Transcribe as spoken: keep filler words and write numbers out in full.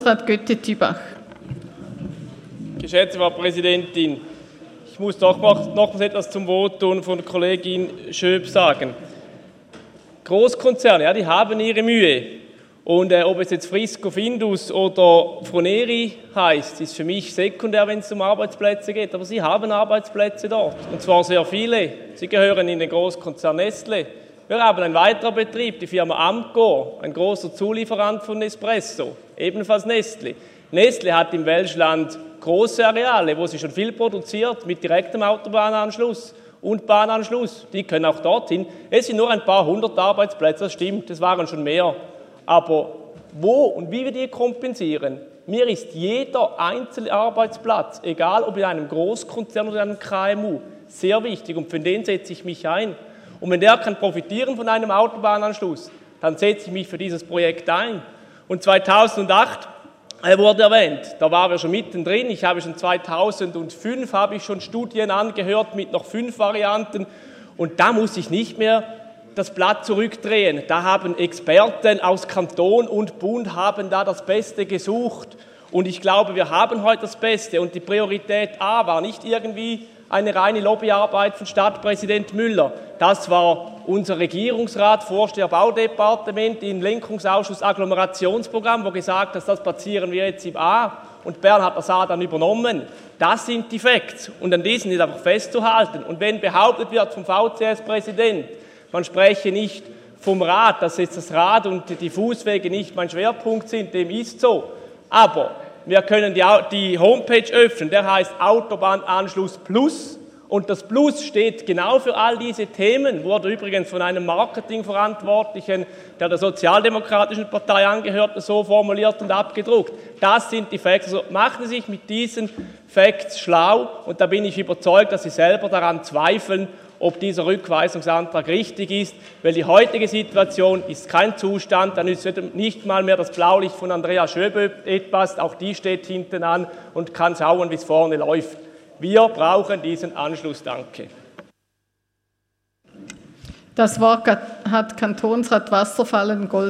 Götte-Tübach. Geschätzte Frau Präsidentin, ich muss doch noch, noch etwas zum Votum von Kollegin Schöp sagen. Großkonzerne, ja, die haben ihre Mühe. Und äh, ob es jetzt Frisco, Findus oder Froneri heißt, ist für mich sekundär, wenn es um Arbeitsplätze geht. Aber sie haben Arbeitsplätze dort, und zwar sehr viele. Sie gehören in den Großkonzern Nestle. Wir haben einen weiteren Betrieb, die Firma Amcor, ein großer Zulieferant von Nespresso, ebenfalls Nestle. Nestle hat im Welschland große Areale, wo sie schon viel produziert, mit direktem Autobahnanschluss und Bahnanschluss. Die können auch dorthin. Es sind nur ein paar hundert Arbeitsplätze, das stimmt, es waren schon mehr. Aber wo und wie wir die kompensieren, mir ist jeder einzelne Arbeitsplatz, egal ob in einem Großkonzern oder in einem K M U, sehr wichtig, und für den setze ich mich ein. Und wenn der kann profitieren von einem Autobahnanschluss, dann setze ich mich für dieses Projekt ein. Und zweitausendacht wurde erwähnt, da waren wir schon mittendrin. Ich habe schon zweitausendfünf habe ich schon Studien angehört mit noch fünf Varianten. Und da muss ich nicht mehr das Blatt zurückdrehen. Da haben Experten aus Kanton und Bund haben da das Beste gesucht. Und ich glaube, wir haben heute das Beste. Und die Priorität A war nicht irgendwie eine reine Lobbyarbeit von Stadtpräsident Müller. Das war unser Regierungsrat, Vorsteher Baudepartement im Lenkungsausschuss Agglomerationsprogramm, wo gesagt hat, das platzieren wir jetzt im A. Und Bern hat das A dann übernommen. Das sind die Facts. Und an diesen ist einfach festzuhalten. Und wenn behauptet wird vom V C S-Präsident, man spreche nicht vom Rad, dass jetzt das Rad und die Fußwege nicht mein Schwerpunkt sind, dem ist so. Aber wir können die, die Homepage öffnen, der heißt Autobahnanschluss Plus. Und das Plus steht genau für all diese Themen, wurde übrigens von einem Marketingverantwortlichen, der der Sozialdemokratischen Partei angehört, so formuliert und abgedruckt. Das sind die Facts. Also machen Sie sich mit diesen Facts schlau, und da bin ich überzeugt, dass Sie selber daran zweifeln, ob dieser Rückweisungsantrag richtig ist, weil die heutige Situation ist kein Zustand, dann ist nicht mal mehr das Blaulicht von Andrea Schöbö etwas, auch die steht hinten an und kann schauen, wie es vorne läuft. Wir brauchen diesen Anschluss. Danke. Das Wort hat Kantonsrat Wasserfallen-Gold.